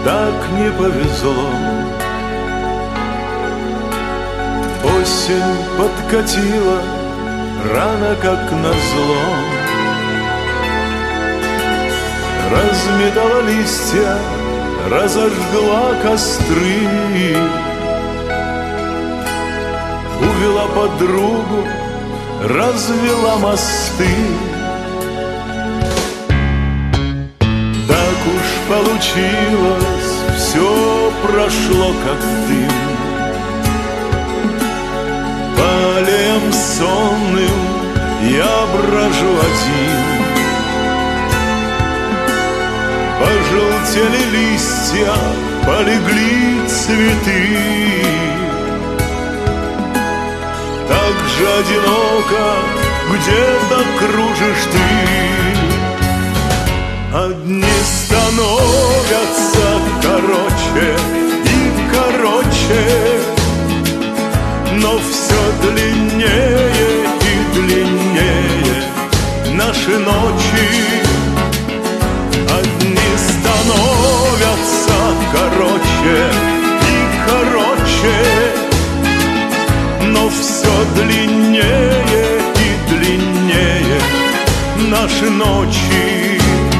так не повезло. Осень подкатила рано, как назло, разметала листья, разожгла костры, увела подругу, развела мосты. Так уж получилось, все прошло как дым. По аллеям сонным я брожу один. Пожелтели листья, полегли цветы. Так же одиноко где-то кружишь ты. Одни становятся короче и короче, но все длиннее и длиннее наши ночи. Одни становятся короче и короче, но все длиннее и длиннее наши ночи.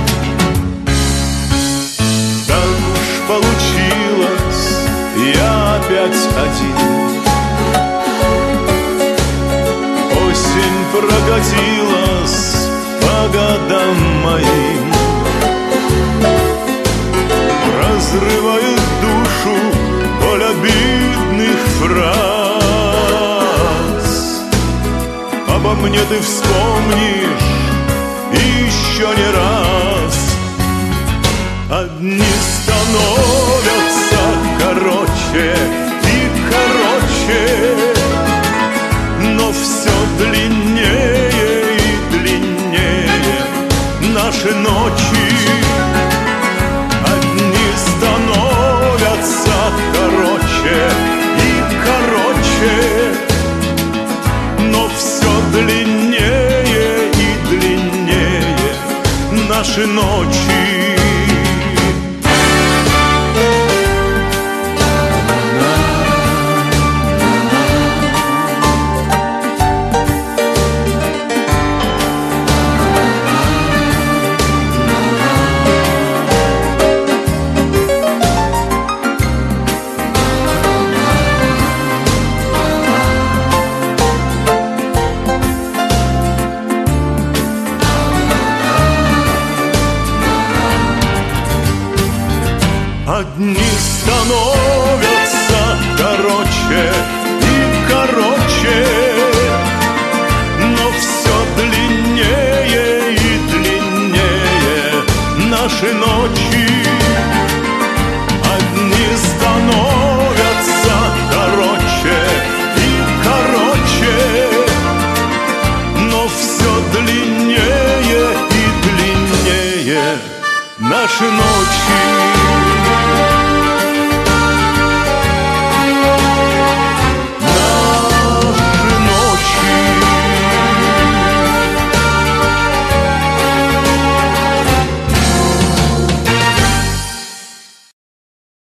Так уж получилось, я опять один. Осень прокатилась по годам моим, разрывает душу боль обидных фраз. Обо мне ты вспомнишь еще не раз. Одни становятся короче и короче, но все длиннее и длиннее наши ночи. Одни становятся короче и короче, но все длиннее и длиннее наши ночи. Одни становятся короче и короче, но все длиннее и длиннее наши ночи. Одни становятся короче и короче, но все длиннее и длиннее наши ночи.